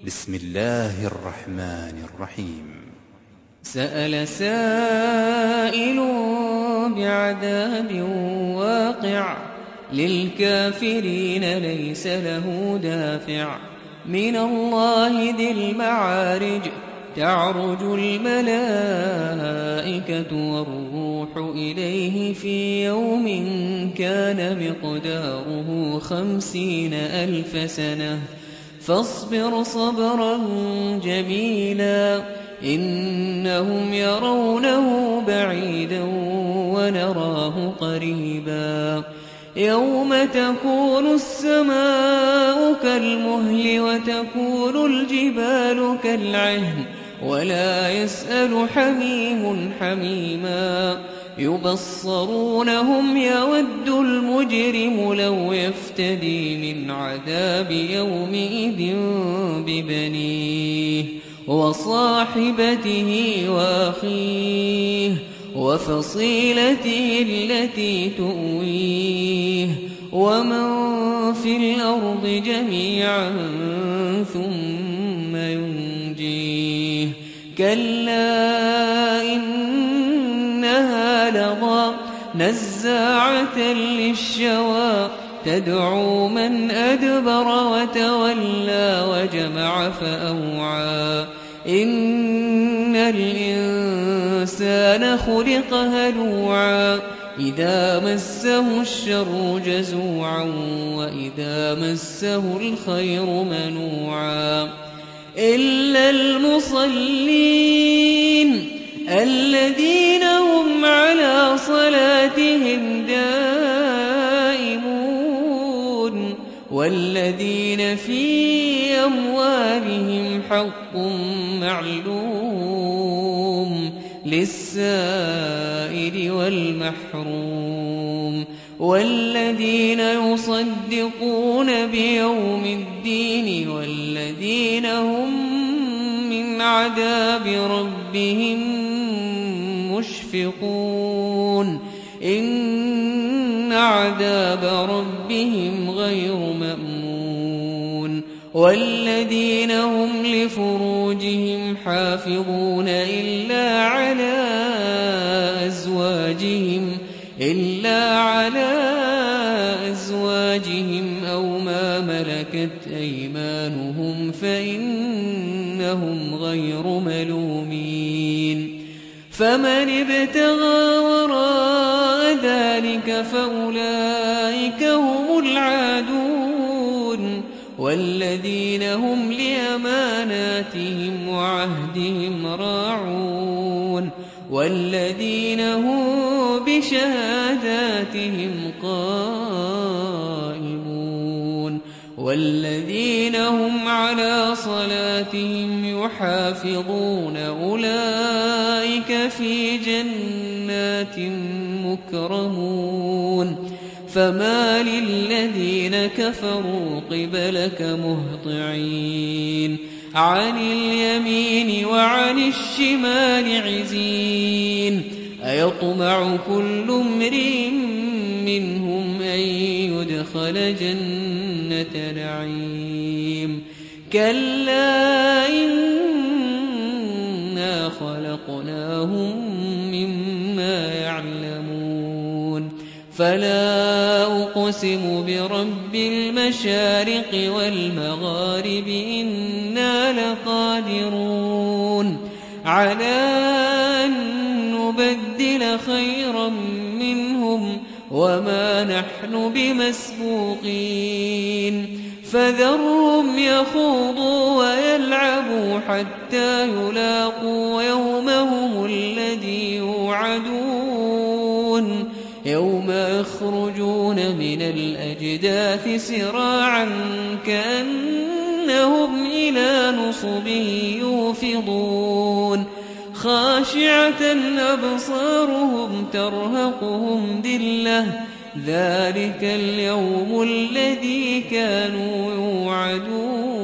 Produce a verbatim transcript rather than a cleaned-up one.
بسم الله الرحمن الرحيم. سأل سائل بعذاب واقع للكافرين ليس له دافع من الله ذي المعارج تعرج الملائكة والروح إليه في يوم كان مقداره خمسين ألف سنة فاصبر صبرا جميلا إنهم يرونه بعيدا ونراه قريبا يوم تكون السماء كالمهل وتكون الجبال كالعهن ولا يسأل حميم حميما يبصرونهم يود المجرم لو يفتدي من عذاب يومئذ ببنيه وصاحبته وأخيه وفصيلته التي تؤويه ومن في الأرض جميعا ثم ينجيه كلا إنها لظى نزاعة للشوى تدعو من أدبر وتولى وجمع فأوعى إن الإنسان خلق هلوعا إذا مسه الشر جزوعا وإذا مسه الخير منوعا إلا المصلين الذين هم على صلاتهم دائمون والذين في أموالهم حق معلوم للسائل والمحروم والذين يصدقون بيوم الدين والذين هم من عذاب ربهم مشفقون إن عذاب ربهم غير مأمون والذين هم لفروجهم حافظون إلا على أزواجهم إلا على أزواجهم أو ما ملكت أيمانهم فإنهم غير ملومين فمن ابتغى وراء ذلك فأولئك هم العادون والذين هم لأماناتهم وعهدهم راعون والذين هم بشهاداتهم قائمون والذين هم على صلاتهم يحافظون أولئك في جنات مكرمون فما للذين كفروا قبلك مهطعين عن اليمين وعن الشمال عزين أيطمع كل امرئ منهم أن يدخل جنة نعيم كلا إنا خلقناهم مما يعلمون فلا أقسم برب المشارق والمغارب إنا لقادرون على أن نبدل خيرا منهم وما نحن بمسبوقين فذرهم يخوضوا ويلعبوا حتى يلاقوا يومهم الذي يوعدون يوم يخرجون من الأجداث سراعا كأنهم إلى نصب يوفضون خاشعة أبصارهم ترهقهم ذلة ذلك اليوم الذي كانوا يوعدون